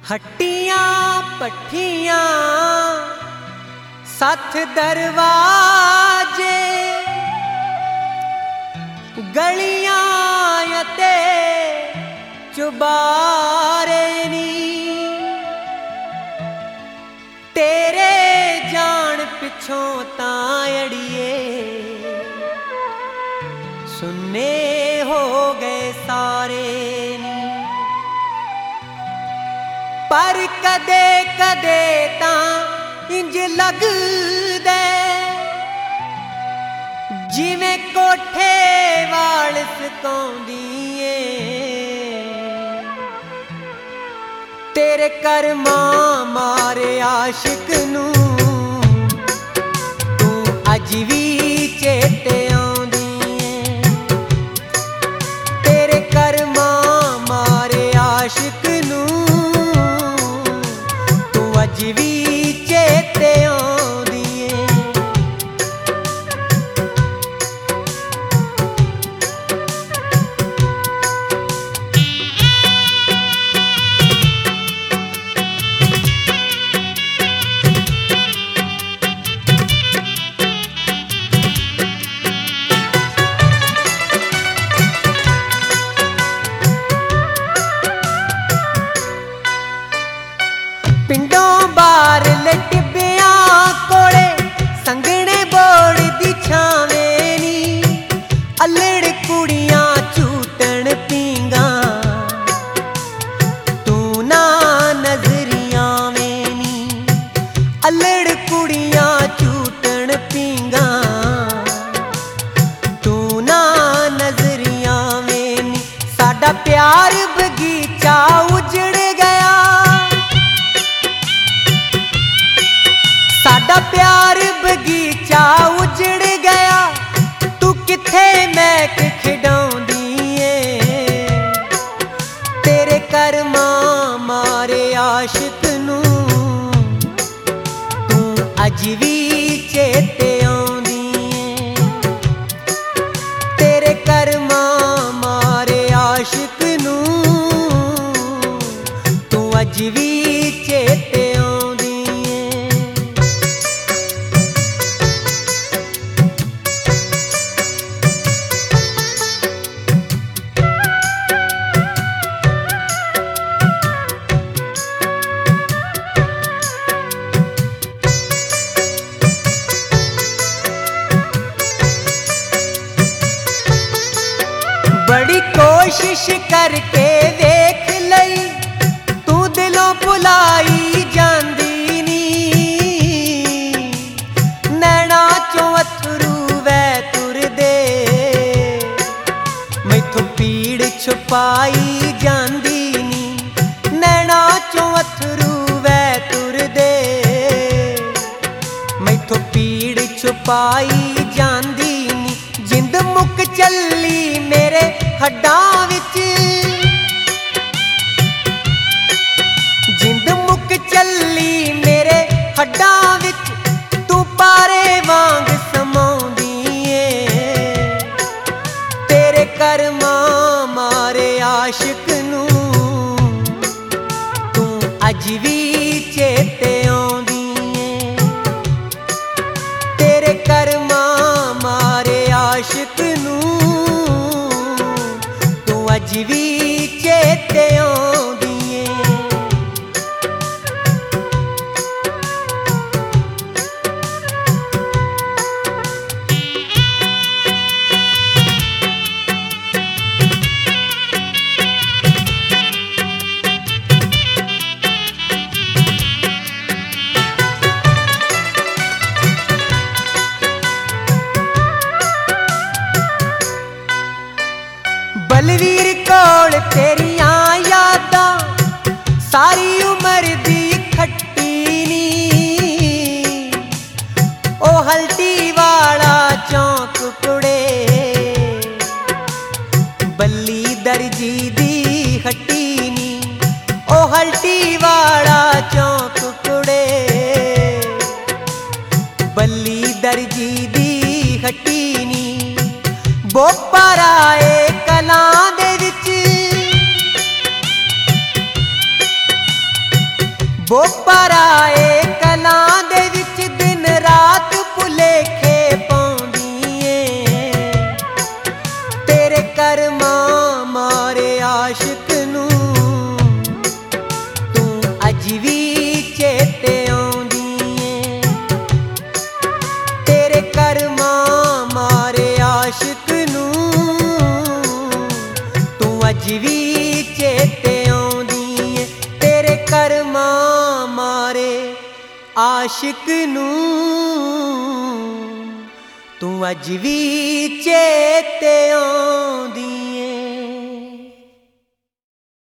हट्टियां पट्ठियां सथ दरवाजे गलियां ते चुबारे नी तेरे जान पिछों तां अड़िए सुन्ने हो गए सारे नी। पर कदे कदे तां इंज लगदे जिवें कोठे वाल सकाउंदी तेरे करमां मारे आशिक नूं तू अज भी चेते आउंदी तेरे करमां मारे आशिक नूं तू अज भी चेते आउंदी पिंडों बार टिब्बियां कोले संगने बोड़ दी छावें नी अल्लड़ कुड़ियां झूटन पींगा तू ना नजरियां में नी अल्लड़ कुड़ियां झूटन पींगा तू ना नजरियां में नी साडा प्यार बगीचा उजड़ गया साडा प्यार बगीचा उजड़ गया तू किथे मैक खिडाउंदी तेरे करमां मारे आशिक नूं तू अज भी चेते आउंदी तेरे करमां मारे आशिक नूं तू अज भी चेते आउंदी। बड़ी कोशिश करके देख लई तू दिलों भुलाई जांदी नी नैना चों अथरू वै तुरदे मैथों पीड़ छुपाई जांदी नी नैना चों अथरू वै तुरदे मैथों पीड़ छुपाई जांदी नी जिंद मुक चली मेरे हड्डां विच जिंद मुक चली मेरे हड्डां विच तू पारे वांग समाउंदी तेरे करमां मारे आशिक नूं तू अज भी चेते आउंदी तेरे करमां मारे आशिक नूं अज भी चेते आउंदी बलवीर कोल तेरियां यादां सारी उम्र दी खट्टी नी ओ हल्टी वाला चौंक कुड़े बल्ली दर्जी दी हट्टी नी ओ हल्टी वाला चौंक कुड़े बल्ली दर्जी दी हट्टी नी बोपराए कलां दे विच ਬੋਪਰਾਏ ਕਲਾਂ ਦੇ ਵਿੱਚ ਦਿਨ ਰਾਤ ਭੁਲੇਖੇ ਪਾਉਂਦੀ ਏ ਤੇਰੇ ਕਰਮਾਂ ਮਾਰੇ ਆਸ਼ਿਕ ਨੂੰ ਤੂੰ ਅੱਜ ਵੀ ਚੇਤੇ ਆਉਂਦੀ ਏ ਤੇਰੇ ਕਰਮਾਂ ਮਾਰੇ ਆਸ਼ਿਕ ਨੂੰ ਤੂੰ ਅੱਜ ਵੀ ਚੇਤੇ ਆਉਂਦੀ ਏ ਤੇਰੇ ਕਰਮਾਂ ਮਾਰੇ ਆਸ਼ਿਕ ਨੂੰ ਤੂੰ ਅੱਜ ਵੀ ਚੇਤੇ ਆਉਂਦੀ